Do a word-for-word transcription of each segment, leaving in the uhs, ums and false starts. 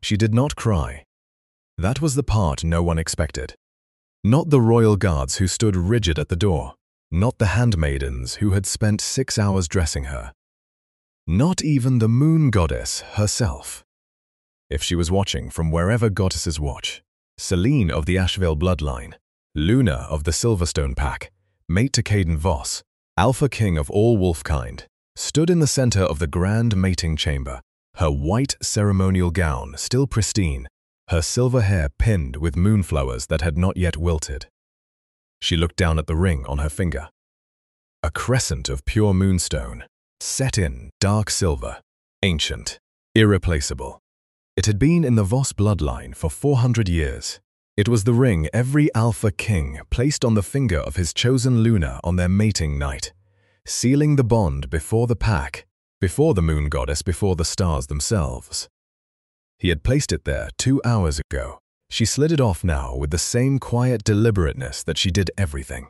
She did not cry. That was the part no one expected. Not the royal guards who stood rigid at the door. Not the handmaidens who had spent six hours dressing her. Not even the moon goddess herself. If she was watching from wherever goddesses watch, Selene of the Ashvale bloodline, Luna of the Silverstone pack, mate to Kayden Voss, alpha king of all wolfkind, stood in the center of the grand mating chamber, her white ceremonial gown still pristine, her silver hair pinned with moonflowers that had not yet wilted. She looked down at the ring on her finger. A crescent of pure moonstone, set in dark silver, ancient, irreplaceable. It had been in the Voss bloodline for four hundred years. It was the ring every alpha king placed on the finger of his chosen Luna on their mating night, sealing the bond before the pack, before the moon goddess, before the stars themselves. He had placed it there two hours ago. She slid it off now with the same quiet deliberateness that she did everything.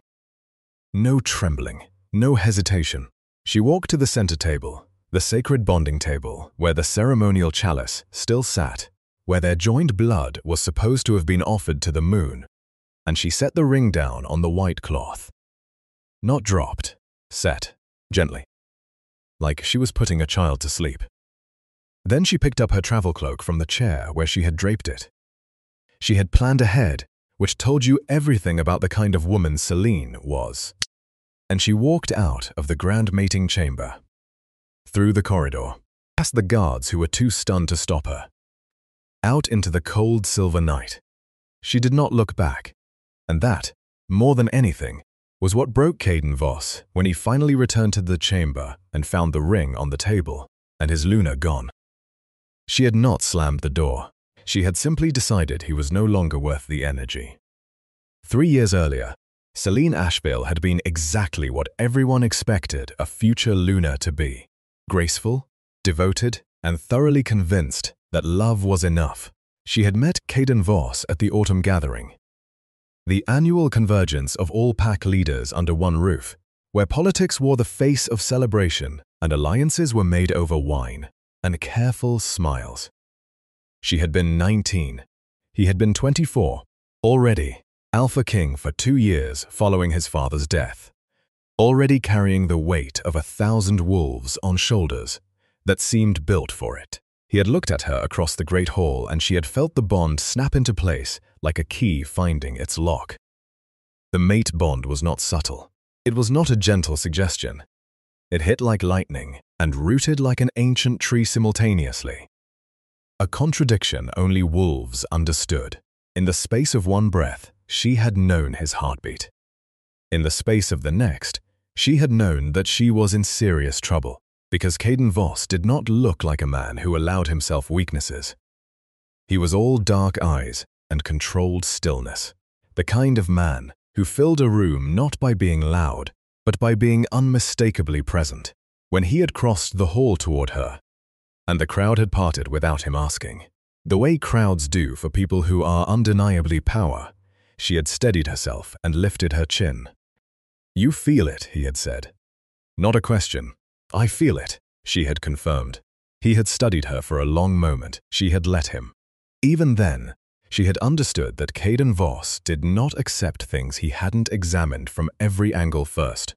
No trembling, no hesitation. She walked to the center table, the sacred bonding table, where the ceremonial chalice still sat, where their joined blood was supposed to have been offered to the moon, and she set the ring down on the white cloth. Not dropped, set, gently, like she was putting a child to sleep. Then she picked up her travel cloak from the chair where she had draped it. She had planned ahead, which told you everything about the kind of woman Selene was. And she walked out of the grand mating chamber, through the corridor, past the guards who were too stunned to stop her, out into the cold silver night. She did not look back, and that, more than anything, was what broke Kayden Voss when he finally returned to the chamber and found the ring on the table and his Luna gone. She had not slammed the door. She had simply decided he was no longer worth the energy. Three years earlier, Selene Ashvale had been exactly what everyone expected a future Luna to be. Graceful, devoted, and thoroughly convinced that love was enough. She had met Kayden Voss at the autumn gathering, the annual convergence of all pack leaders under one roof, where politics wore the face of celebration and alliances were made over wine and careful smiles. She had been nineteen. He had been twenty-four. Already, Alpha King for two years following his father's death. Already carrying the weight of a thousand wolves on shoulders that seemed built for it. He had looked at her across the great hall and she had felt the bond snap into place like a key finding its lock. The mate bond was not subtle. It was not a gentle suggestion. It hit like lightning and rooted like an ancient tree simultaneously. A contradiction only wolves understood. In the space of one breath, she had known his heartbeat. In the space of the next, she had known that she was in serious trouble, because Kayden Voss did not look like a man who allowed himself weaknesses. He was all dark eyes and controlled stillness, the kind of man who filled a room not by being loud, but by being unmistakably present. When he had crossed the hall toward her, and the crowd had parted without him asking, the way crowds do for people who are undeniably power, she had steadied herself and lifted her chin. "You feel it," he had said. "Not a question. I feel it," she had confirmed. He had studied her for a long moment. She had let him. Even then, she had understood that Kayden Voss did not accept things he hadn't examined from every angle first.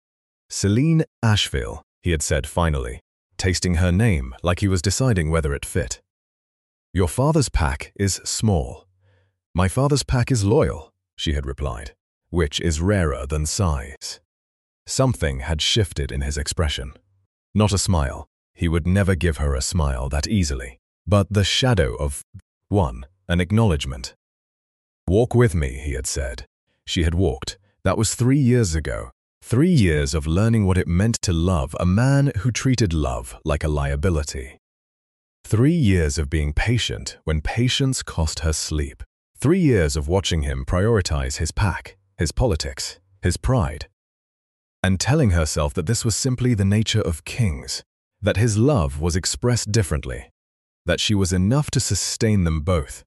"Selene Ashvale," he had said finally, tasting her name like he was deciding whether it fit. "Your father's pack is small. My father's pack is loyal," she had replied, which is rarer than size. Something had shifted in his expression. Not a smile. He would never give her a smile that easily. But the shadow of one, an acknowledgement. "Walk with me," he had said. She had walked. That was three years ago. Three years of learning what it meant to love a man who treated love like a liability. Three years of being patient when patience cost her sleep. Three years of watching him prioritize his pack, his politics, his pride, and telling herself that this was simply the nature of kings, that his love was expressed differently, that she was enough to sustain them both.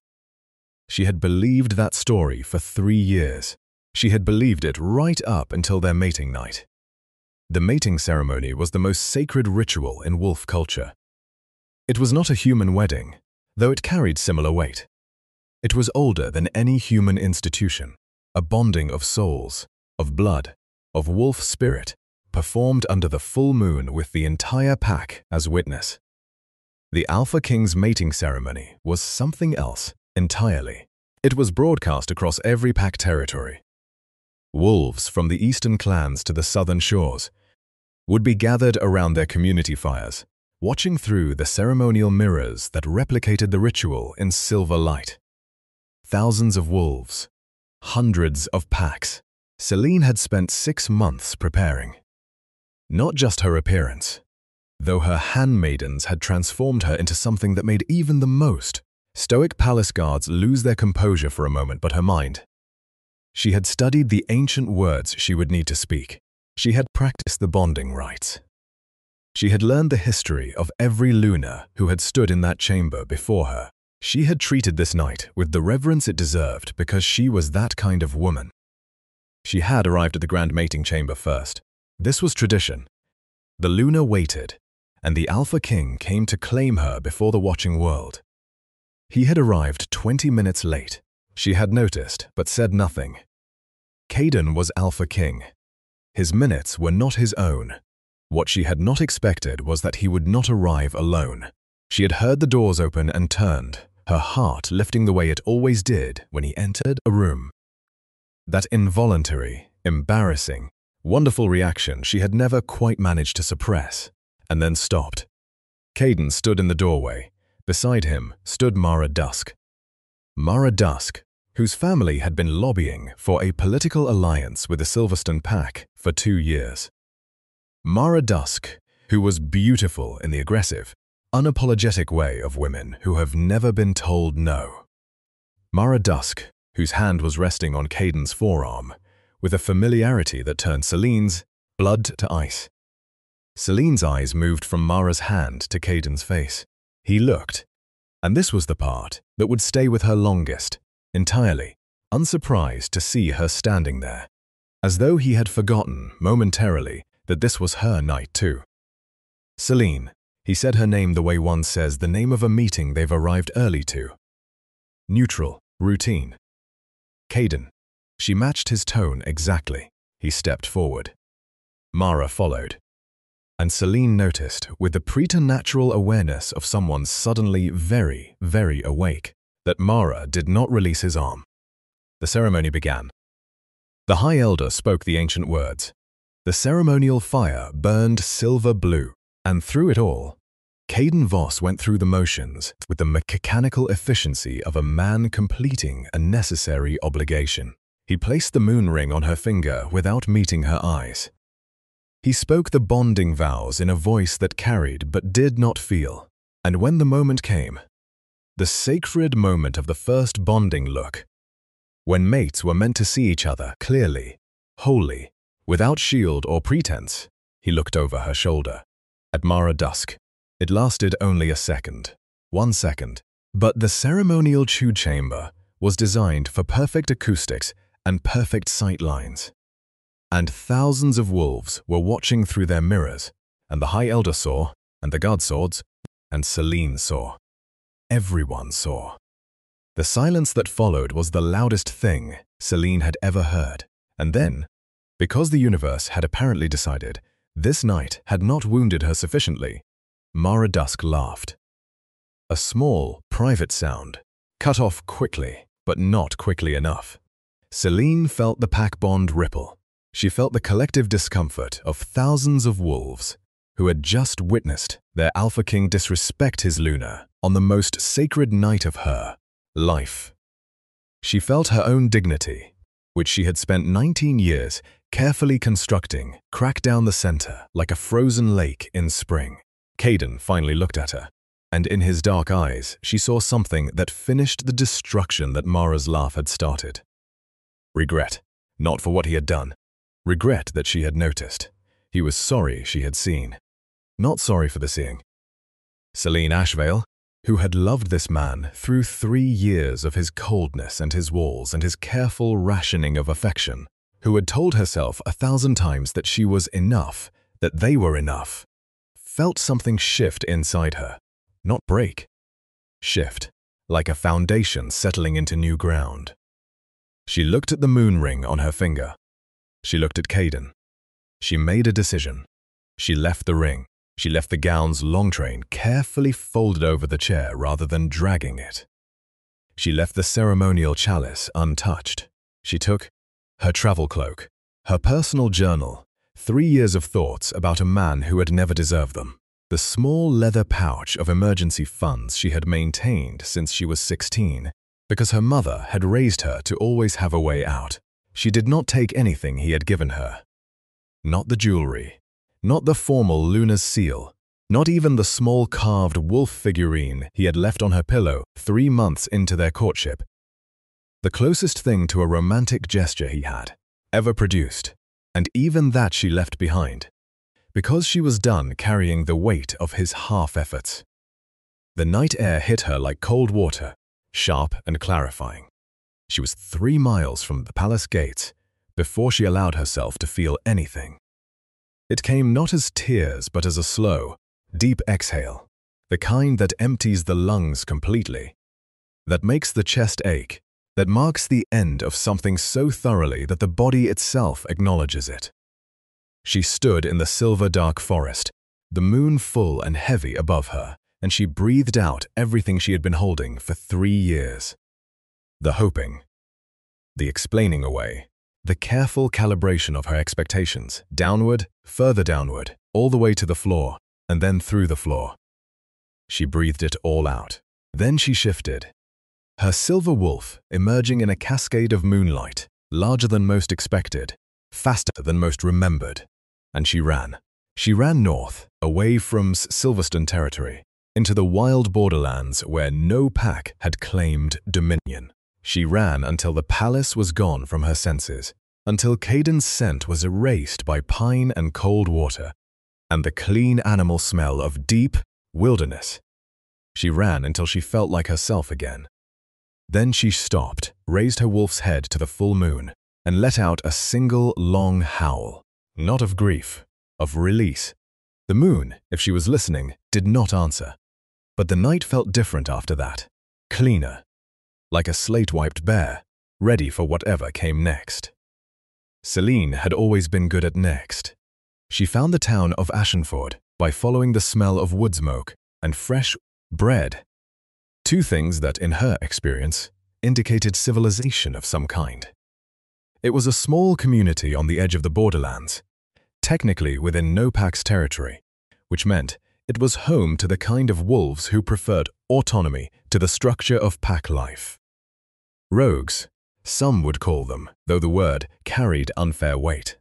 She had believed that story for three years. She had believed it right up until their mating night. The mating ceremony was the most sacred ritual in wolf culture. It was not a human wedding. though it carried similar weight. It was older than any human institution, a bonding of souls, of blood, of wolf spirit, performed under the full moon with the entire pack as witness. The Alpha King's mating ceremony was something else entirely. It was broadcast across every pack territory. Wolves from the eastern clans to the southern shores would be gathered around their community fires, watching through the ceremonial mirrors that replicated the ritual in silver light. Thousands of wolves, hundreds of packs. Selene had spent six months preparing. Not just her appearance, though her handmaidens had transformed her into something that made even the most stoic palace guards lose their composure for a moment, but her mind. She had studied the ancient words she would need to speak. She had practiced the bonding rites. She had learned the history of every Luna who had stood in that chamber before her. She had treated this night with the reverence it deserved because she was that kind of woman. She had arrived at the grand mating chamber first. This was tradition. The Luna waited, and the Alpha King came to claim her before the watching world. He had arrived twenty minutes late. She had noticed, but said nothing. Kaidan was Alpha King. His minutes were not his own. What she had not expected was that he would not arrive alone. She had heard the doors open and turned, her heart lifting the way it always did when he entered a room. That involuntary, embarrassing, wonderful reaction she had never quite managed to suppress, and then stopped. Kaidan stood in the doorway. Beside him stood Mara Dusk. Mara Dusk, whose family had been lobbying for a political alliance with the Silverstone Pack for two years. Mara Dusk, who was beautiful in the aggressive, unapologetic way of women who have never been told no. Mara Dusk, whose hand was resting on Kaidan's forearm, with a familiarity that turned Selene's blood to ice. Selene's eyes moved from Mara's hand to Kaidan's face. He looked, and this was the part that would stay with her longest, entirely unsurprised to see her standing there, as though he had forgotten momentarily that this was her night too. Selene, he said her name the way one says the name of a meeting they've arrived early to. Neutral, routine. Kaidan. She matched his tone exactly. He stepped forward. Mara followed. And Selene noticed, with the preternatural awareness of someone suddenly very, very awake, that Mara did not release his arm. The ceremony began. The High Elder spoke the ancient words. The ceremonial fire burned silver blue, and through it all, Kaidan Voss went through the motions with the mechanical efficiency of a man completing a necessary obligation. He placed the moon ring on her finger without meeting her eyes. He spoke the bonding vows in a voice that carried but did not feel, and when the moment came, the sacred moment of the first bonding look, when mates were meant to see each other clearly, wholly, without shield or pretense, he looked over her shoulder. At Mara Dusk, it lasted only a second, one second, but the ceremonial Chu chamber was designed for perfect acoustics and perfect sight lines. And thousands of wolves were watching through their mirrors, and the High Elder saw, and the guard swords, and Selene saw. Everyone saw. The silence that followed was the loudest thing Selene had ever heard, and then, because the universe had apparently decided this night had not wounded her sufficiently, Mara Dusk laughed. A small, private sound, cut off quickly, but not quickly enough. Selene felt the pack bond ripple. She felt the collective discomfort of thousands of wolves who had just witnessed their Alpha King disrespect his Luna on the most sacred night of her life. She felt her own dignity, which she had spent nineteen years carefully constructing, crack down the center like a frozen lake in spring. Kaidan finally looked at her, and in his dark eyes she saw something that finished the destruction that Mara's laugh had started. Regret, not for what he had done. Regret that she had noticed. He was sorry she had seen. Not sorry for the seeing. Selene Ashvale, who had loved this man through three years of his coldness and his walls and his careful rationing of affection, who had told herself a thousand times that she was enough, that they were enough, felt something shift inside her. Not break. Shift. like a foundation settling into new ground. She looked at the moon ring on her finger. She looked at Kaidan. She made a decision. She left the ring. She left the gown's long train carefully folded over the chair rather than dragging it. She left the ceremonial chalice untouched. She took her travel cloak, her personal journal, three years of thoughts about a man who had never deserved them, the small leather pouch of emergency funds she had maintained since she was sixteen, because her mother had raised her to always have a way out. She did not take anything he had given her. Not the jewelry, not the formal Luna's seal, not even the small carved wolf figurine he had left on her pillow three months into their courtship. The closest thing to a romantic gesture he had ever produced, and even that she left behind, because she was done carrying the weight of his half-efforts. The night air hit her like cold water, sharp and clarifying. She was three miles from the palace gates before she allowed herself to feel anything. It came not as tears but as a slow, deep exhale, the kind that empties the lungs completely, that makes the chest ache, that marks the end of something so thoroughly that the body itself acknowledges it. She stood in the silver dark forest, the moon full and heavy above her, and she breathed out everything she had been holding for three years. The hoping, the explaining away, the careful calibration of her expectations, downward, further downward, all the way to the floor, and then through the floor. She breathed it all out. Then she shifted, her silver wolf emerging in a cascade of moonlight, larger than most expected, faster than most remembered. And she ran. She ran north, away from Silverstone territory, into the wild borderlands where no pack had claimed dominion. She ran until the palace was gone from her senses, until Kaidan's scent was erased by pine and cold water, and the clean animal smell of deep wilderness. She ran until she felt like herself again. Then she stopped, raised her wolf's head to the full moon, and let out a single long howl, not of grief, of release. The moon, if she was listening, did not answer. But the night felt different after that, cleaner, like a slate-wiped bear, ready for whatever came next. Selene had always been good at next. She found the town of Ashenford by following the smell of wood smoke and fresh bread, two things that, in her experience, indicated civilization of some kind. It was a small community on the edge of the borderlands, technically within no pack's territory, which meant it was home to the kind of wolves who preferred autonomy to the structure of pack life. Rogues, some would call them, though the word carried unfair weight.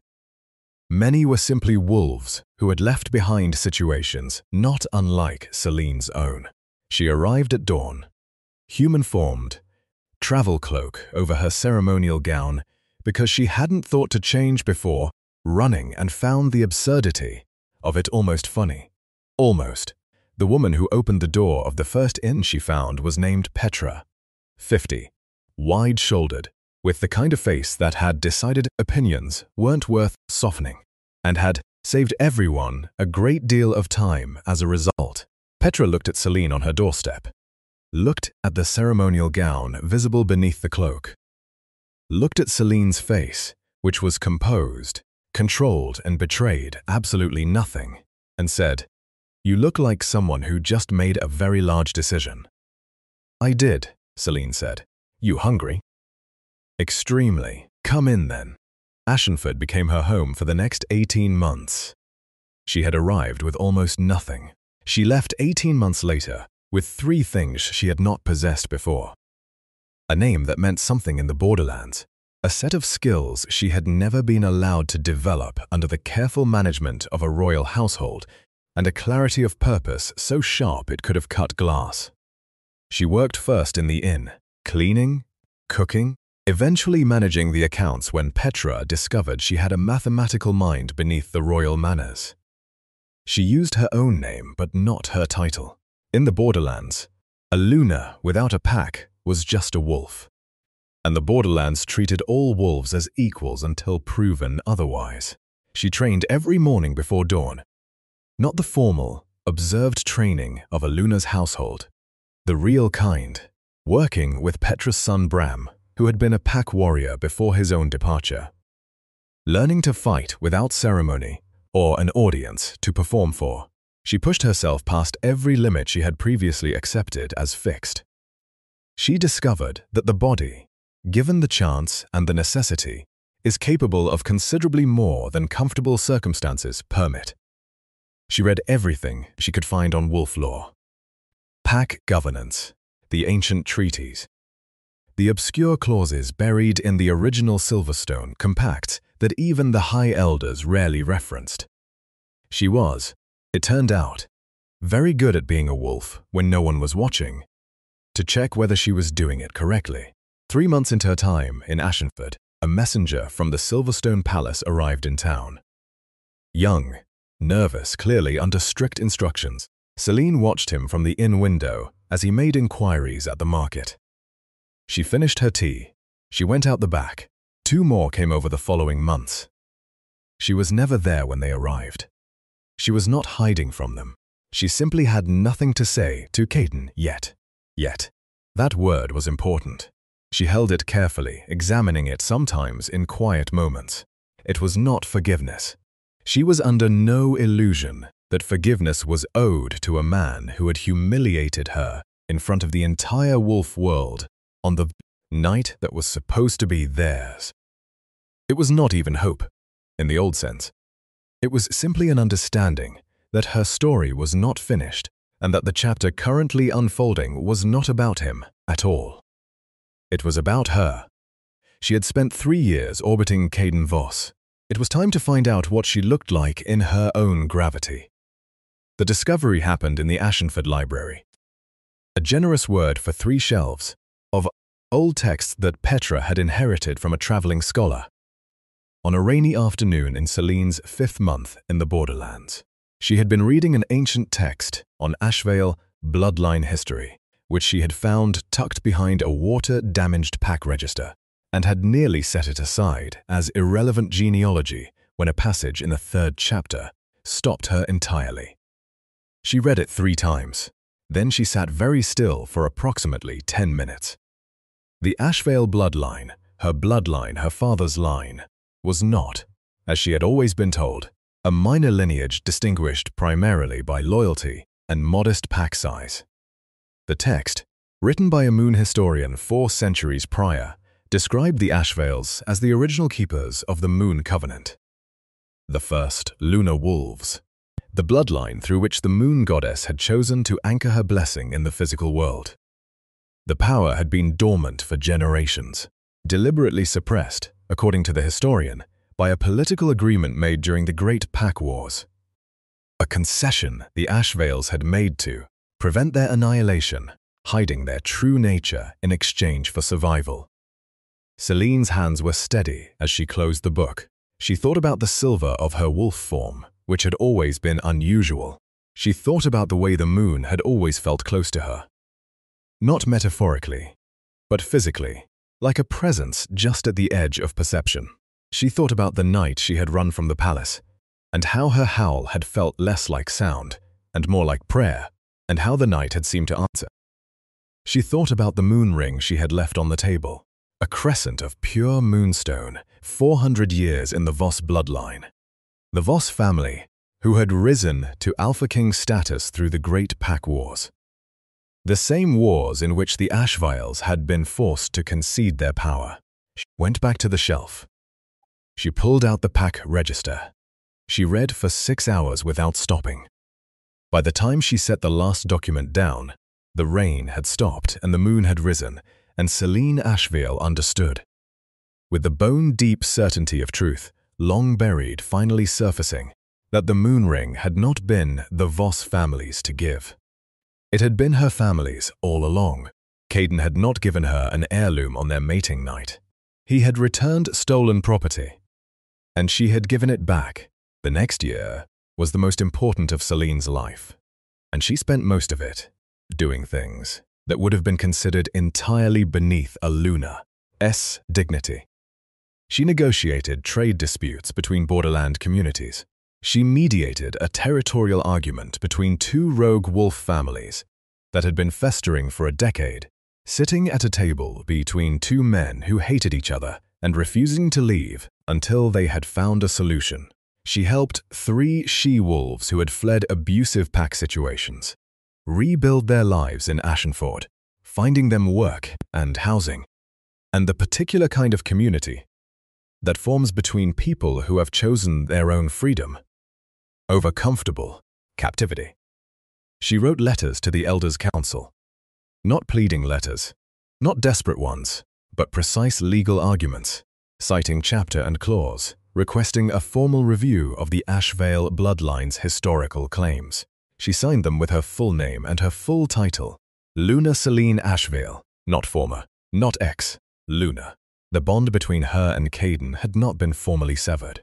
Many were simply wolves who had left behind situations not unlike Selene's own. She arrived at dawn, human-formed, travel cloak over her ceremonial gown, because she hadn't thought to change before, running, and found the absurdity of it almost funny. Almost. The woman who opened the door of the first inn she found was named Petra, fifty, wide-shouldered, with the kind of face that had decided opinions weren't worth softening, and had saved everyone a great deal of time as a result. Petra looked at Selene on her doorstep, looked at the ceremonial gown visible beneath the cloak, looked at Selene's face, which was composed, controlled, and betrayed absolutely nothing, and said, "You look like someone who just made a very large decision." "I did," Selene said. "You hungry?" "Extremely. Come in then." Ashenford became her home for the next eighteen months. She had arrived with almost nothing. She left eighteen months later with three things she had not possessed before. A name that meant something in the borderlands, a set of skills she had never been allowed to develop under the careful management of a royal household, and a clarity of purpose so sharp it could have cut glass. She worked first in the inn, cleaning, cooking, eventually managing the accounts when Petra discovered she had a mathematical mind beneath the royal manners. She used her own name but not her title. In the borderlands, a Luna without a pack was just a wolf, and the borderlands treated all wolves as equals until proven otherwise. She trained every morning before dawn, not the formal, observed training of a Luna's household, the real kind, working with Petra's son Bram, who had been a pack warrior before his own departure. Learning to fight without ceremony or an audience to perform for, she pushed herself past every limit she had previously accepted as fixed. She discovered that the body, given the chance and the necessity, is capable of considerably more than comfortable circumstances permit. She read everything she could find on wolf law. Pack governance, the ancient treaties, the obscure clauses buried in the original Silverstone compacts that even the High Elders rarely referenced. She was, it turned out, very good at being a wolf when no one was watching, to check whether she was doing it correctly. Three months into her time in Ashenford, a messenger from the Silverstone Palace arrived in town. Young, nervous, clearly under strict instructions, Selene watched him from the inn window as he made inquiries at the market. She finished her tea. She went out the back. Two more came over the following months. She was never there when they arrived. She was not hiding from them. She simply had nothing to say to Kaidan yet. Yet. That word was important. She held it carefully, examining it sometimes in quiet moments. It was not forgiveness. She was under no illusion that forgiveness was owed to a man who had humiliated her in front of the entire wolf world on the night that was supposed to be theirs. It was not even hope, in the old sense. It was simply an understanding that her story was not finished and that the chapter currently unfolding was not about him at all. It was about her. She had spent three years orbiting Kaidan Voss. It was time to find out what she looked like in her own gravity. The discovery happened in the Ashenford Library. A generous word for three shelves of old texts that Petra had inherited from a traveling scholar. On a rainy afternoon in Selene's fifth month in the Borderlands, she had been reading an ancient text on Ashvale bloodline history, which she had found tucked behind a water-damaged pack register, and had nearly set it aside as irrelevant genealogy when a passage in the third chapter stopped her entirely. She read it three times. Then she sat very still for approximately ten minutes. The Ashvale bloodline, her bloodline, her father's line, was not, as she had always been told, a minor lineage distinguished primarily by loyalty and modest pack size. The text, written by a moon historian four centuries prior, described the Ashvales as the original keepers of the Moon Covenant. The first lunar wolves, the bloodline through which the moon goddess had chosen to anchor her blessing in the physical world. The power had been dormant for generations, deliberately suppressed, according to the historian, by a political agreement made during the Great Pack Wars. A concession the Ashvales had made to prevent their annihilation, hiding their true nature in exchange for survival. Selene's hands were steady as she closed the book. She thought about the silver of her wolf form, which had always been unusual. She thought about the way the moon had always felt close to her. Not metaphorically, but physically, like a presence just at the edge of perception. She thought about the night she had run from the palace, and how her howl had felt less like sound and more like prayer, and how the night had seemed to answer. She thought about the moon ring she had left on the table, a crescent of pure moonstone, four hundred years in the Voss bloodline. The Voss family, who had risen to Alpha King status through the Great Pack Wars. The same wars in which the Ashvales had been forced to concede their power. She went back to the shelf. She pulled out the pack register. She read for six hours without stopping. By the time she set the last document down, the rain had stopped and the moon had risen, and Selene Ashvale understood. With the bone-deep certainty of truth, long buried, finally surfacing, that the moon ring had not been the Voss family's to give. It had been her family's all along. Kaidan had not given her an heirloom on their mating night. He had returned stolen property, and she had given it back. The next year was the most important of Selene's life, and she spent most of it doing things that would have been considered entirely beneath a Luna's dignity. She negotiated trade disputes between borderland communities. She mediated a territorial argument between two rogue wolf families that had been festering for a decade, sitting at a table between two men who hated each other and refusing to leave until they had found a solution. She helped three she-wolves who had fled abusive pack situations rebuild their lives in Ashenford, finding them work and housing, and the particular kind of community that forms between people who have chosen their own freedom over comfortable captivity. She wrote letters to the Elders' Council, not pleading letters, not desperate ones, but precise legal arguments, citing chapter and clause, requesting a formal review of the Ashvale bloodline's historical claims. She signed them with her full name and her full title, Luna Celine Ashvale, not former, not ex, Luna. The bond between her and Caden had not been formally severed.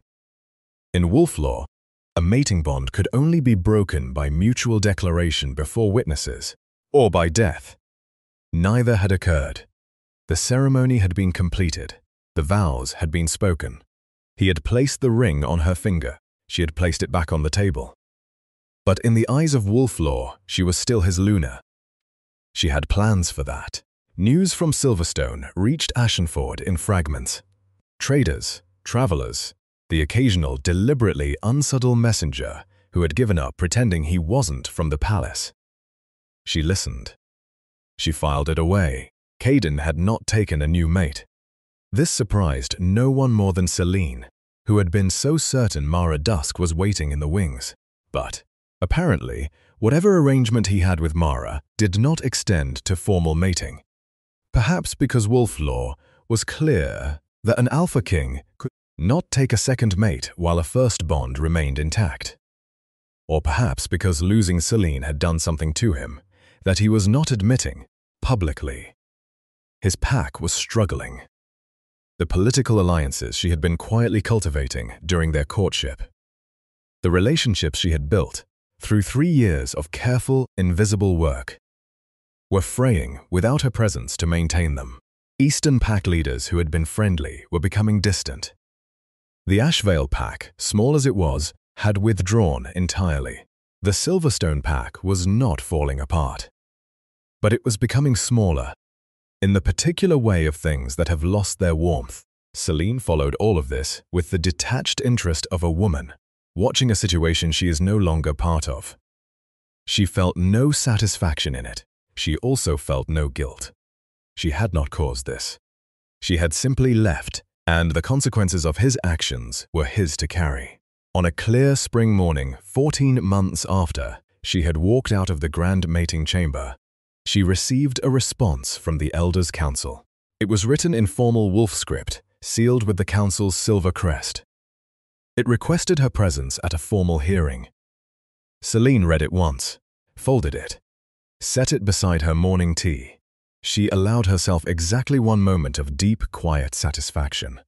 In wolf law, a mating bond could only be broken by mutual declaration before witnesses, or by death. Neither had occurred. The ceremony had been completed. The vows had been spoken. He had placed the ring on her finger. She had placed it back on the table. But in the eyes of wolf law, she was still his Luna. She had plans for that. News from Silverstone reached Ashenford in fragments. Traders, travelers, the occasional deliberately unsubtle messenger who had given up pretending he wasn't from the palace. She listened. She filed it away. Caden had not taken a new mate. This surprised no one more than Celine, who had been so certain Mara Dusk was waiting in the wings. But, apparently, whatever arrangement he had with Mara did not extend to formal mating. Perhaps because wolf law was clear that an alpha king could not take a second mate while a first bond remained intact. Or perhaps because losing Celine had done something to him that he was not admitting publicly. His pack was struggling. The political alliances she had been quietly cultivating during their courtship, the relationships she had built through three years of careful, invisible work, were fraying without her presence to maintain them. Eastern pack leaders who had been friendly were becoming distant. The Ashvale pack, small as it was, had withdrawn entirely. The Silverstone pack was not falling apart. But it was becoming smaller. In the particular way of things that have lost their warmth, Celine followed all of this with the detached interest of a woman, watching a situation she is no longer part of. She felt no satisfaction in it. She also felt no guilt. She had not caused this. She had simply left, and the consequences of his actions were his to carry. On a clear spring morning, fourteen months after she had walked out of the grand mating chamber, she received a response from the Elders' Council. It was written in formal wolf script, sealed with the council's silver crest. It requested her presence at a formal hearing. Celine read it once, folded it, set it beside her morning tea. She allowed herself exactly one moment of deep, quiet satisfaction.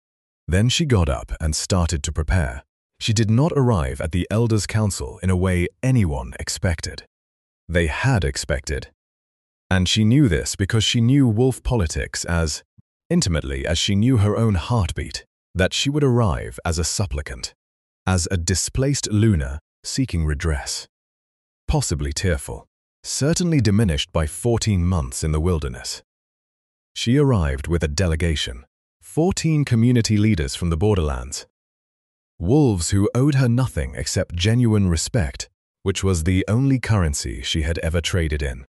Then she got up and started to prepare. She did not arrive at the Elders' Council in a way anyone expected. They had expected. And she knew this because she knew wolf politics as intimately as she knew her own heartbeat, that she would arrive as a supplicant, as a displaced Luna seeking redress, possibly tearful, certainly diminished by fourteen months in the wilderness. She arrived with a delegation, fourteen community leaders from the borderlands, wolves who owed her nothing except genuine respect, which was the only currency she had ever traded in.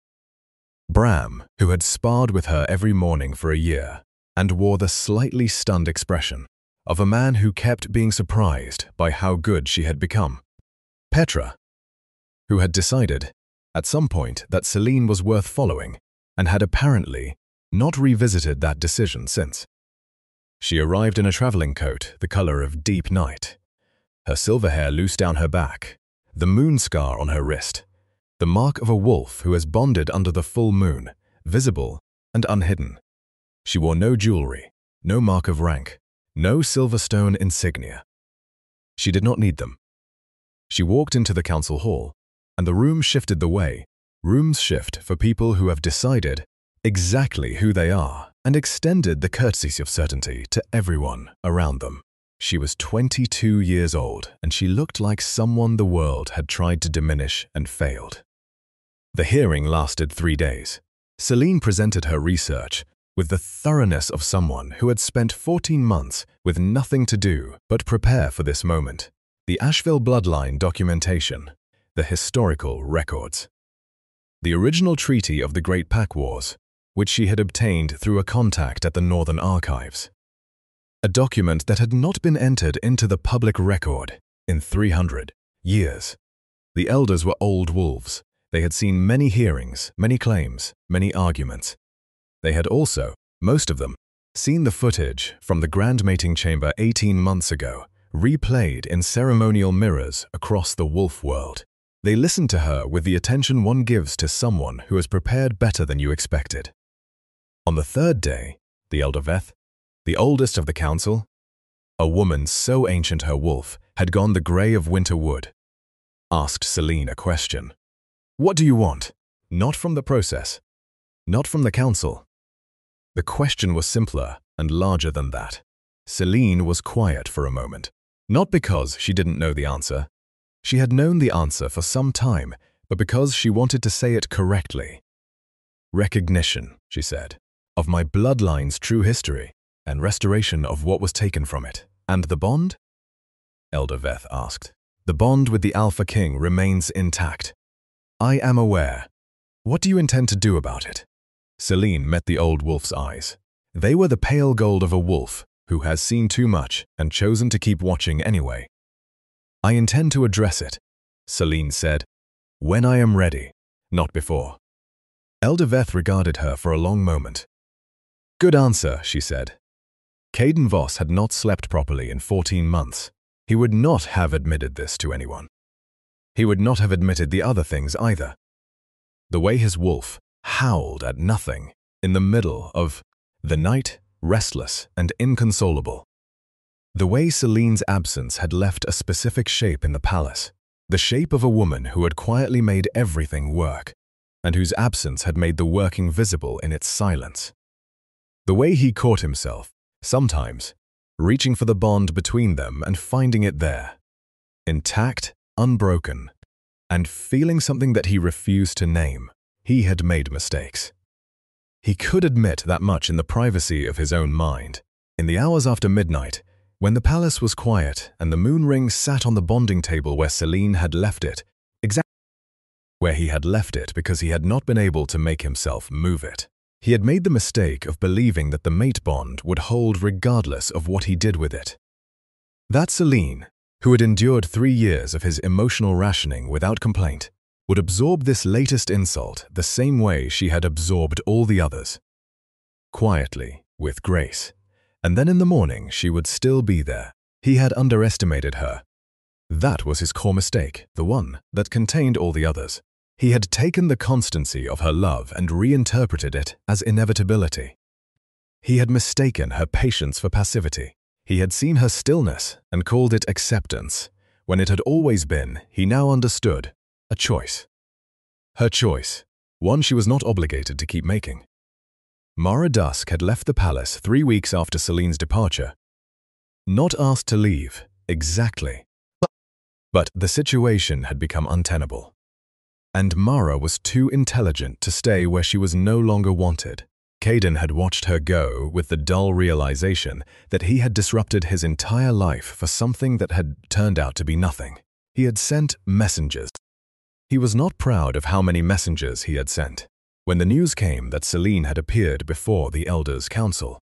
Bram, who had sparred with her every morning for a year and wore the slightly stunned expression of a man who kept being surprised by how good she had become. Petra, who had decided at some point that Celine was worth following and had apparently not revisited that decision since. She arrived in a traveling coat the color of deep night, her silver hair loose down her back, the moon scar on her wrist, the mark of a wolf who has bonded under the full moon, visible and unhidden. She wore no jewelry, no mark of rank, no Silverstone insignia. She did not need them. She walked into the council hall, and the room shifted the way rooms shift for people who have decided exactly who they are and extended the courtesies of certainty to everyone around them. She was twenty-two years old, and she looked like someone the world had tried to diminish and failed. The hearing lasted three days. Celine presented her research with the thoroughness of someone who had spent fourteen months with nothing to do but prepare for this moment. The Asheville bloodline documentation, the historical records. The original treaty of the Great Pack Wars, which she had obtained through a contact at the Northern Archives. A document that had not been entered into the public record in three hundred years. The elders were old wolves. They had seen many hearings, many claims, many arguments. They had also, most of them, seen the footage from the Grand Mating Chamber eighteen months ago, replayed in ceremonial mirrors across the wolf world. They listened to her with the attention one gives to someone who has prepared better than you expected. On the third day, the elder Veth, the oldest of the council, a woman so ancient her wolf had gone the grey of winter wood, asked Celine a question. What do you want? Not from the process. Not from the council. The question was simpler and larger than that. Celine was quiet for a moment. Not because she didn't know the answer. She had known the answer for some time, but because she wanted to say it correctly. Recognition, she said, of my bloodline's true history and restoration of what was taken from it. And the bond? Elder Veth asked. The bond with the Alpha King remains intact. I am aware. What do you intend to do about it? Celine met the old wolf's eyes. They were the pale gold of a wolf who has seen too much and chosen to keep watching anyway. I intend to address it, Celine said, when I am ready, not before. Elder Veth regarded her for a long moment. Good answer, she said. Caden Voss had not slept properly in fourteen months. He would not have admitted this to anyone. He would not have admitted the other things either. The way his wolf howled at nothing in the middle of the night, restless and inconsolable. The way Celine's absence had left a specific shape in the palace, the shape of a woman who had quietly made everything work, and whose absence had made the working visible in its silence. The way he caught himself, sometimes, reaching for the bond between them and finding it there, intact, unbroken, and feeling something that he refused to name. He had made mistakes. He could admit that much in the privacy of his own mind. In the hours after midnight, when the palace was quiet and the moon ring sat on the bonding table where Celine had left it, exactly where he had left it because he had not been able to make himself move it. He had made the mistake of believing that the mate bond would hold regardless of what he did with it. That Celine, who had endured three years of his emotional rationing without complaint, would absorb this latest insult the same way she had absorbed all the others. Quietly, with grace. And then in the morning she would still be there. He had underestimated her. That was his core mistake, the one that contained all the others. He had taken the constancy of her love and reinterpreted it as inevitability. He had mistaken her patience for passivity. He had seen her stillness and called it acceptance, when it had always been, he now understood, a choice. Her choice, one she was not obligated to keep making. Mara Dusk had left the palace three weeks after Celine's departure. Not asked to leave, exactly. But the situation had become untenable. And Mara was too intelligent to stay where she was no longer wanted. Caden had watched her go with the dull realization that he had disrupted his entire life for something that had turned out to be nothing. He had sent messengers. He was not proud of how many messengers he had sent. When the news came that Celine had appeared before the Elders' Council,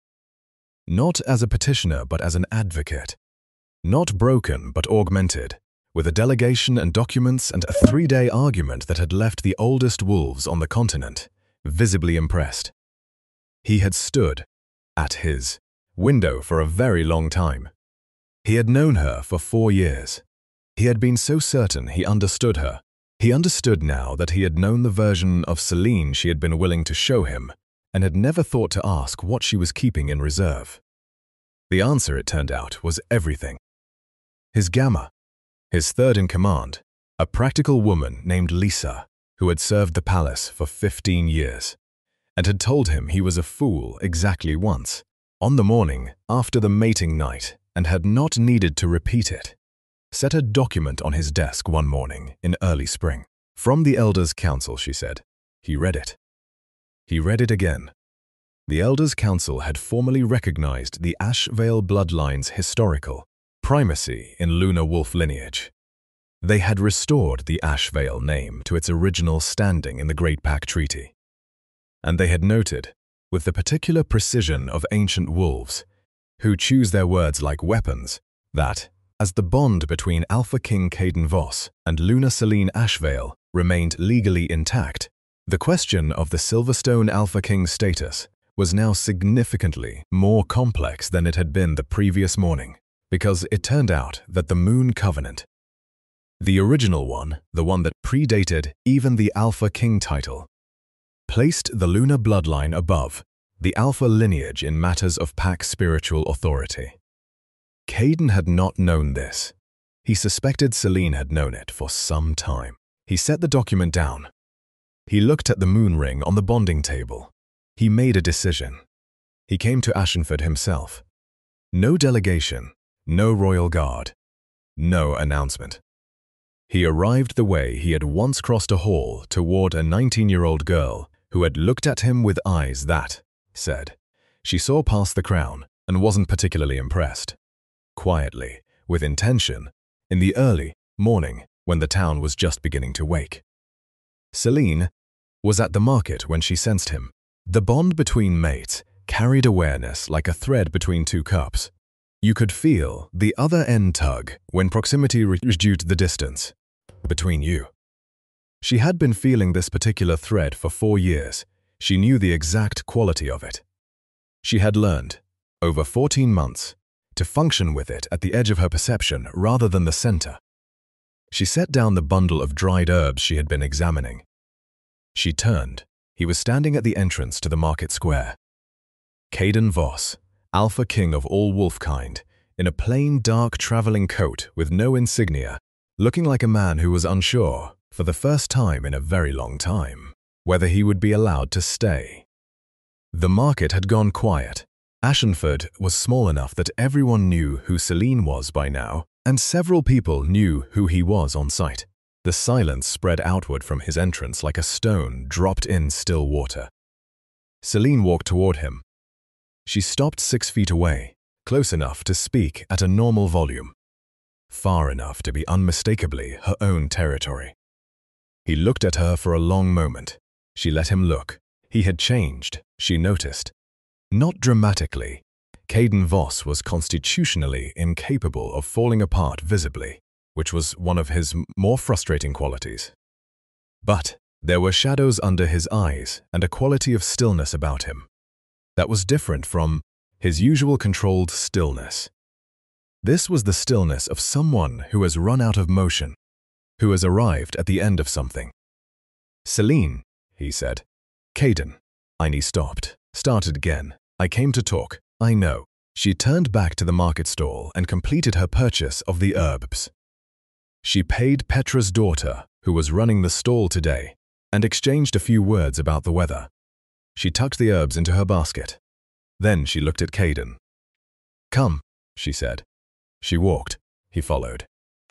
not as a petitioner but as an advocate, not broken but augmented, with a delegation and documents and a three-day argument that had left the oldest wolves on the continent visibly impressed. He had stood at his window for a very long time. He had known her for four years. He had been so certain he understood her. He understood now that he had known the version of Celine she had been willing to show him and had never thought to ask what she was keeping in reserve. The answer, it turned out, was everything. His Gamma, his third in command, a practical woman named Lisa, who had served the palace for fifteen years, and had told him he was a fool exactly once, on the morning after the mating night, and had not needed to repeat it, set a document on his desk one morning in early spring. From the Elders' Council, she said. He read it. He read it again. The Elders' Council had formally recognized the Ashvale bloodline's historical primacy in Lunar Wolf lineage. They had restored the Ashvale name to its original standing in the Great Pack Treaty. And they had noted, with the particular precision of ancient wolves, who choose their words like weapons, that, as the bond between Alpha King Caden Voss and Luna Selene Ashvale remained legally intact, the question of the Silverstone Alpha King status was now significantly more complex than it had been the previous morning, because it turned out that the Moon Covenant, the original one, the one that predated even the Alpha King title, placed the Lunar bloodline above the Alpha lineage in matters of Pack spiritual authority. Caden had not known this. He suspected Selene had known it for some time. He set the document down. He looked at the moon ring on the bonding table. He made a decision. He came to Ashenford himself. No delegation, no royal guard, no announcement. He arrived the way he had once crossed a hall toward a nineteen-year-old girl who had looked at him with eyes that said she saw past the crown and wasn't particularly impressed. Quietly, with intention, in the early morning when the town was just beginning to wake. Selene was at the market when she sensed him. The bond between mates carried awareness like a thread between two cups. You could feel the other end tug when proximity reduced the distance between you. She had been feeling this particular thread for four years. She knew the exact quality of it. She had learned, over fourteen months, to function with it at the edge of her perception rather than the center. She set down the bundle of dried herbs she had been examining. She turned. He was standing at the entrance to the market square. Caden Voss, Alpha King of all wolfkind, in a plain dark traveling coat with no insignia, looking like a man who was unsure, for the first time in a very long time, whether he would be allowed to stay. The market had gone quiet. Ashenford was small enough that everyone knew who Selene was by now, and several people knew who he was on sight. The silence spread outward from his entrance like a stone dropped in still water. Selene walked toward him. She stopped six feet away, close enough to speak at a normal volume, far enough to be unmistakably her own territory. He looked at her for a long moment. She let him look. He had changed, she noticed. Not dramatically. Caden Voss was constitutionally incapable of falling apart visibly, which was one of his more frustrating qualities. But there were shadows under his eyes and a quality of stillness about him that was different from his usual controlled stillness. This was the stillness of someone who has run out of motion, who has arrived at the end of something. "Selene," he said. "Caden." Aini stopped, started again. "I came to talk. I know." She turned back to the market stall and completed her purchase of the herbs. She paid Petra's daughter, who was running the stall today, and exchanged a few words about the weather. She tucked the herbs into her basket. Then she looked at Caden. "Come," she said. She walked. He followed.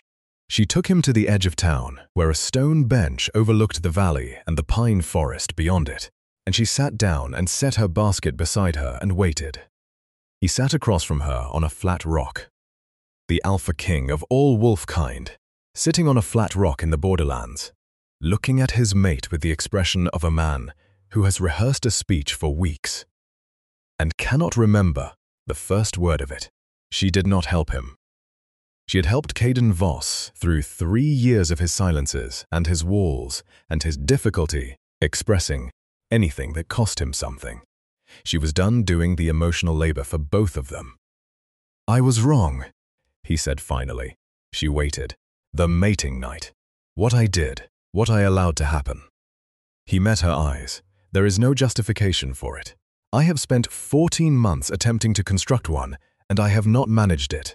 She took him to the edge of town, where a stone bench overlooked the valley and the pine forest beyond it, and she sat down and set her basket beside her and waited. He sat across from her on a flat rock. The Alpha King of all wolfkind, sitting on a flat rock in the borderlands, looking at his mate with the expression of a man who has rehearsed a speech for weeks and cannot remember the first word of it. She did not help him. She had helped Caden Voss through three years of his silences and his walls and his difficulty expressing anything that cost him something. She was done doing the emotional labor for both of them. "I was wrong," he said finally. She waited. The mating night. What I did, what I allowed to happen. He met her eyes. There is no justification for it. I have spent fourteen months attempting to construct one, and I have not managed it.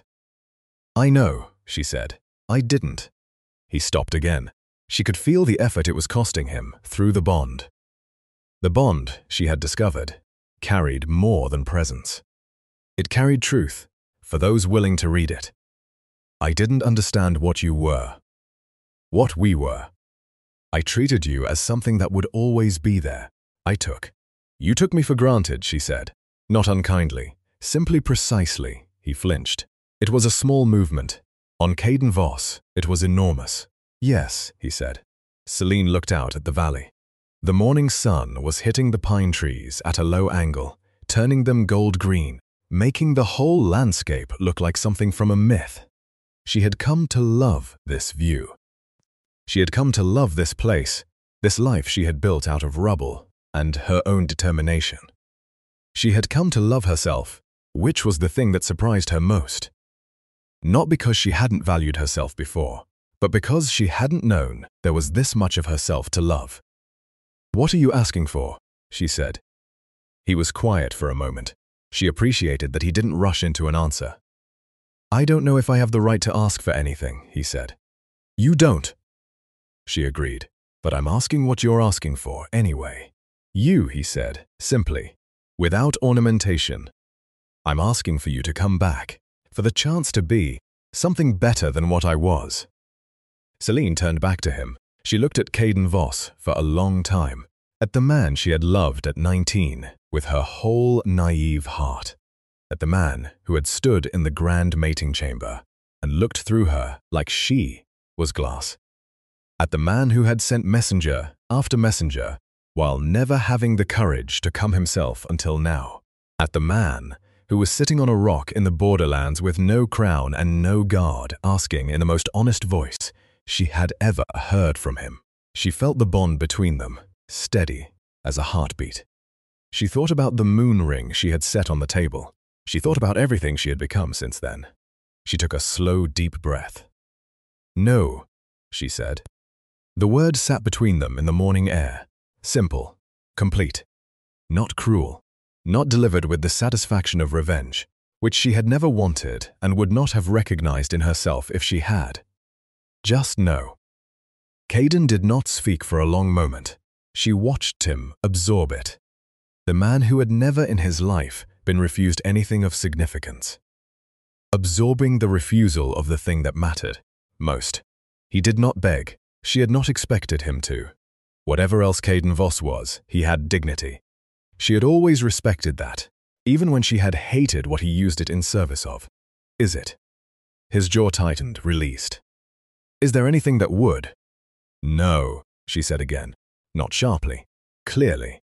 "I know," she said. "I didn't." He stopped again. She could feel the effort it was costing him through the bond. The bond, she had discovered, carried more than presence. It carried truth, for those willing to read it. "I didn't understand what you were. What we were. I treated you as something that would always be there. I took You took me for granted, she said. Not unkindly, simply precisely. He flinched. It was a small movement. On Kayden Voss, it was enormous. Yes, he said. Celine looked out at the valley. The morning sun was hitting the pine trees at a low angle, turning them gold green, making the whole landscape look like something from a myth. She had come to love this view. She had come to love this place, this life she had built out of rubble and her own determination. She had come to love herself, which was the thing that surprised her most. Not because she hadn't valued herself before, but because she hadn't known there was this much of herself to love. "What are you asking for?" she said. He was quiet for a moment. She appreciated that he didn't rush into an answer. "I don't know if I have the right to ask for anything," he said. "You don't," she agreed, "but I'm asking what you're asking for anyway." "You," he said, simply, without ornamentation. "I'm asking for you to come back, for the chance to be something better than what I was." Celine turned back to him. She looked at Kayden Voss for a long time, at the man she had loved at nineteen with her whole naive heart, at the man who had stood in the grand mating chamber and looked through her like she was glass, at the man who had sent messenger after messenger while never having the courage to come himself until now, at the man who was sitting on a rock in the borderlands with no crown and no guard, asking in the most honest voice she had ever heard from him. She felt the bond between them, steady as a heartbeat. She thought about the moon ring she had set on the table. She thought about everything she had become since then. She took a slow, deep breath. "No," she said. The word sat between them in the morning air, simple, complete, not cruel, not delivered with the satisfaction of revenge, which she had never wanted and would not have recognized in herself if she had. Just no. Kayden did not speak for a long moment. She watched him absorb it. The man who had never in his life been refused anything of significance. Absorbing the refusal of the thing that mattered most. He did not beg. She had not expected him to. Whatever else Kayden Voss was, he had dignity. She had always respected that, even when she had hated what he used it in service of. "Is it?" His jaw tightened, released. "Is there anything that would?" "No," she said again, not sharply, clearly.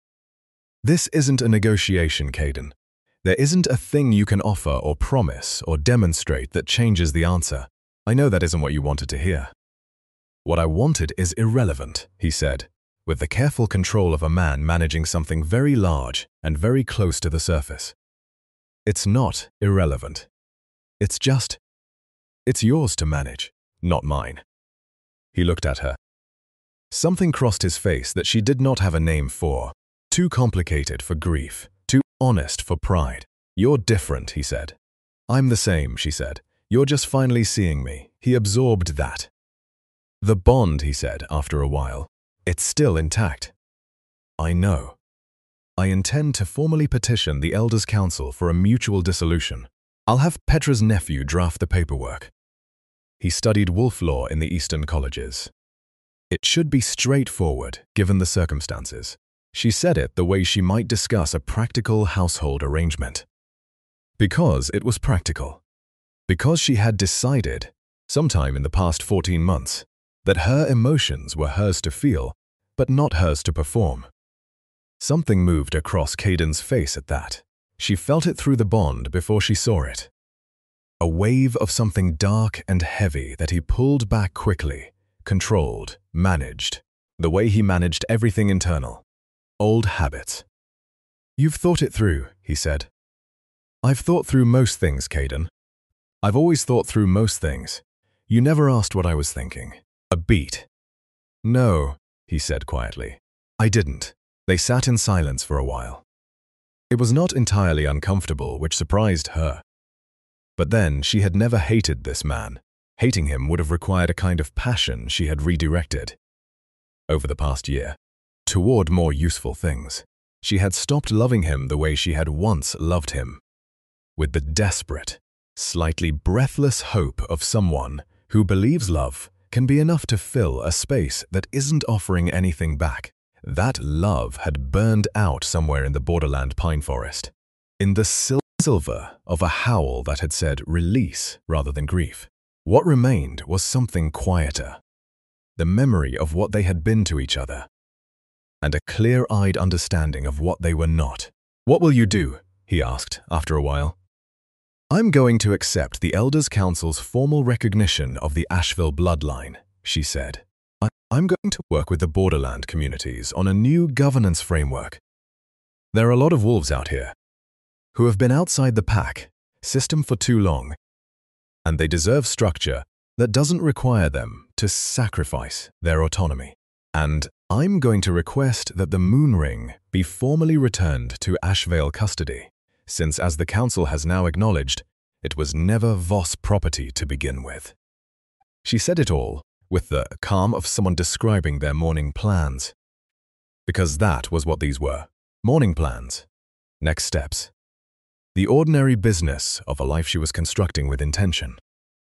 "This isn't a negotiation, Kayden. There isn't a thing you can offer or promise or demonstrate that changes the answer. I know that isn't what you wanted to hear." "What I wanted is irrelevant," he said, with the careful control of a man managing something very large and very close to the surface. "It's not irrelevant. It's just, it's yours to manage, not mine." He looked at her. Something crossed his face that she did not have a name for. Too complicated for grief, too honest for pride. "You're different," he said. "I'm the same," she said. "You're just finally seeing me." He absorbed that. "The bond," he said after a while, "it's still intact." "I know. I intend to formally petition the Elders' Council for a mutual dissolution. I'll have Petra's nephew draft the paperwork." He studied wolf law in the Eastern colleges. It should be straightforward, given the circumstances. She said it the way she might discuss a practical household arrangement. Because it was practical. Because she had decided, sometime in the past fourteen months, that her emotions were hers to feel, but not hers to perform. Something moved across Kayden's face at that. She felt it through the bond before she saw it. A wave of something dark and heavy that he pulled back quickly, controlled, managed, the way he managed everything internal. Old habits. "You've thought it through," he said. "I've thought through most things, Kayden. I've always thought through most things. You never asked what I was thinking. A beat." "No," he said quietly. "I didn't." They sat in silence for a while. It was not entirely uncomfortable, which surprised her. But then she had never hated this man. Hating him would have required a kind of passion she had redirected. Over the past year, toward more useful things, she had stopped loving him the way she had once loved him, with the desperate, slightly breathless hope of someone who believes love can be enough to fill a space that isn't offering anything back, That love had burned out somewhere in the borderland pine forest, in the sil silver of a howl that had said release rather than grief. What remained was something quieter, the memory of what they had been to each other, and a clear-eyed understanding of what they were not. "What will you do?" he asked after a while. "I'm going to accept the Elders' Council's formal recognition of the Asheville bloodline," she said. "I'm going to work with the borderland communities on a new governance framework. There are a lot of wolves out here who have been outside the pack system for too long, and they deserve structure that doesn't require them to sacrifice their autonomy. And I'm going to request that the Moon Ring be formally returned to Asheville custody, since, as the Council has now acknowledged, it was never Voss property to begin with." She said it all with the calm of someone describing their morning plans. Because that was what these were. Morning plans. Next steps. The ordinary business of a life she was constructing with intention.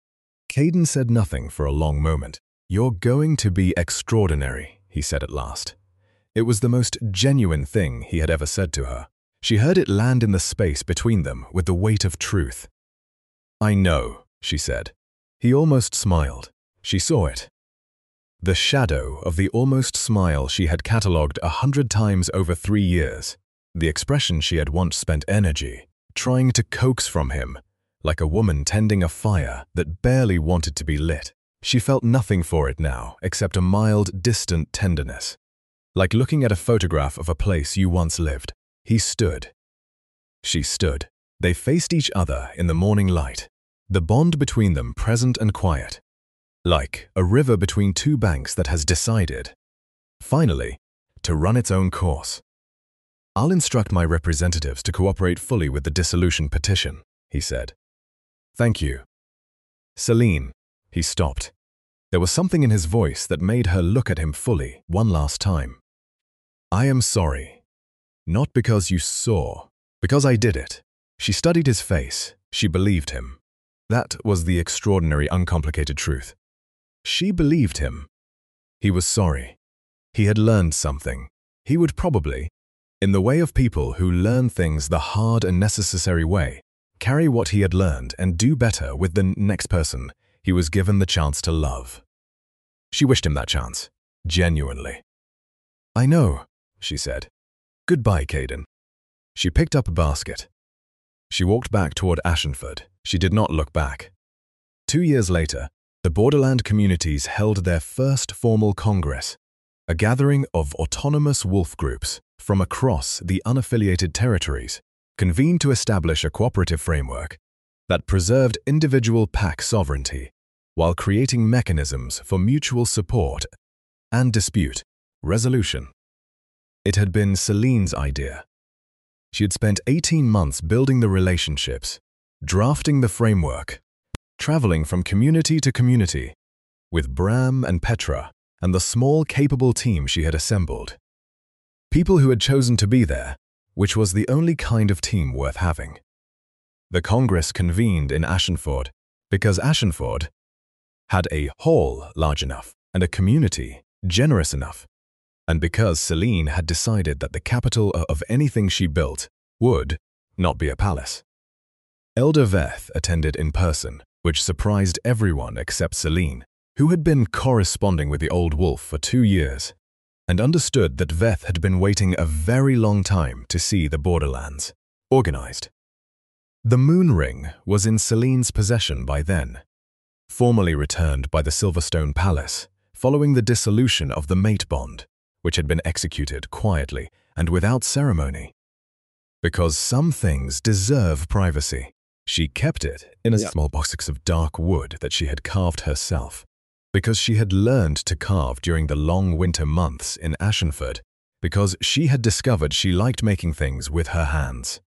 Caden said nothing for a long moment. "You're going to be extraordinary," he said at last. It was the most genuine thing he had ever said to her. She heard it land in the space between them with the weight of truth. "I know," she said. He almost smiled. She saw it. The shadow of the almost smile she had catalogued a hundred times over three years, the expression she had once spent energy trying to coax from him, like a woman tending a fire that barely wanted to be lit. She felt nothing for it now except a mild, distant tenderness, like looking at a photograph of a place you once lived. He stood. She stood. They faced each other in the morning light, the bond between them present and quiet, like a river between two banks that has decided, finally, to run its own course. "I'll instruct my representatives to cooperate fully with the dissolution petition," he said. "Thank you." "Celine," he stopped. There was something in his voice that made her look at him fully one last time. "I am sorry. Not because you saw, because I did it." She studied his face. She believed him. That was the extraordinary, uncomplicated truth. She believed him. He was sorry. He had learned something. He would probably, in the way of people who learn things the hard and necessary way, carry what he had learned and do better with the next person he was given the chance to love. She wished him that chance, genuinely. "I know," she said. "Goodbye, Caden." She picked up a basket. She walked back toward Ashenford. She did not look back. Two years later, the borderland communities held their first formal congress, a gathering of autonomous wolf groups from across the unaffiliated territories, convened to establish a cooperative framework that preserved individual pack sovereignty while creating mechanisms for mutual support and dispute resolution. It had been Celine's idea. She had spent eighteen months building the relationships, drafting the framework, traveling from community to community, with Bram and Petra and the small, capable team she had assembled. People who had chosen to be there, which was the only kind of team worth having. The Congress convened in Ashenford because Ashenford had a hall large enough and a community generous enough, and because Celine had decided that the capital of anything she built would not be a palace. Elder Veth attended in person, which surprised everyone except Celine, who had been corresponding with the old wolf for two years, and understood that Veth had been waiting a very long time to see the borderlands organized. The Moon Ring was in Celine's possession by then, formally returned by the Silverstone Palace following the dissolution of the mate bond, which had been executed quietly and without ceremony. Because some things deserve privacy, she kept it in a yeah. small box of dark wood that she had carved herself, because she had learned to carve during the long winter months in Ashenford, because she had discovered she liked making things with her hands.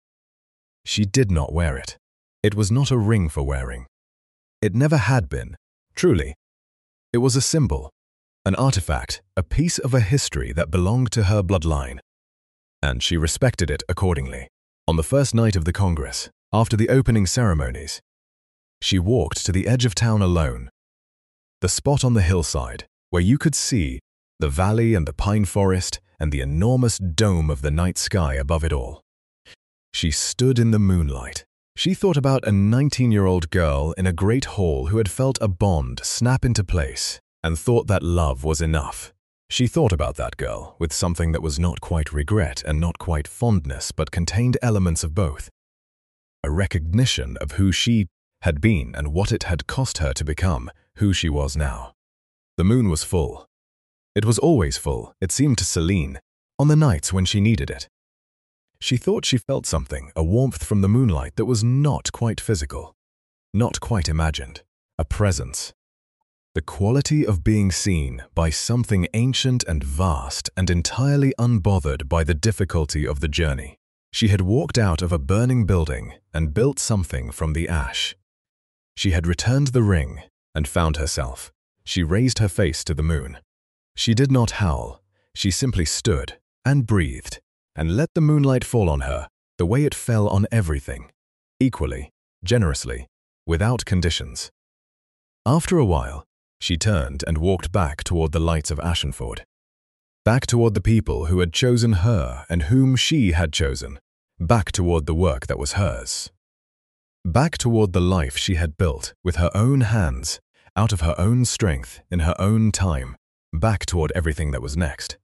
She did not wear it. It was not a ring for wearing. It never had been, truly. It was a symbol, an artifact, a piece of a history that belonged to her bloodline, and she respected it accordingly. On the first night of the Congress, after the opening ceremonies, she walked to the edge of town alone, the spot on the hillside where you could see the valley and the pine forest and the enormous dome of the night sky above it all. She stood in the moonlight. She thought about a nineteen-year-old girl in a great hall who had felt a bond snap into place and thought that love was enough. She thought about that girl with something that was not quite regret and not quite fondness, but contained elements of both. A recognition of who she had been and what it had cost her to become who she was now. The moon was full. It was always full, it seemed to Celine, on the nights when she needed it. She thought she felt something, a warmth from the moonlight that was not quite physical, not quite imagined, a presence. The quality of being seen by something ancient and vast and entirely unbothered by the difficulty of the journey. She had walked out of a burning building and built something from the ash. She had returned the ring and found herself. She raised her face to the moon. She did not howl. She simply stood and breathed and let the moonlight fall on her the way it fell on everything, equally, generously, without conditions. After a while, she turned and walked back toward the lights of Ashenford, back toward the people who had chosen her and whom she had chosen, back toward the work that was hers, back toward the life she had built with her own hands, out of her own strength, in her own time, back toward everything that was next.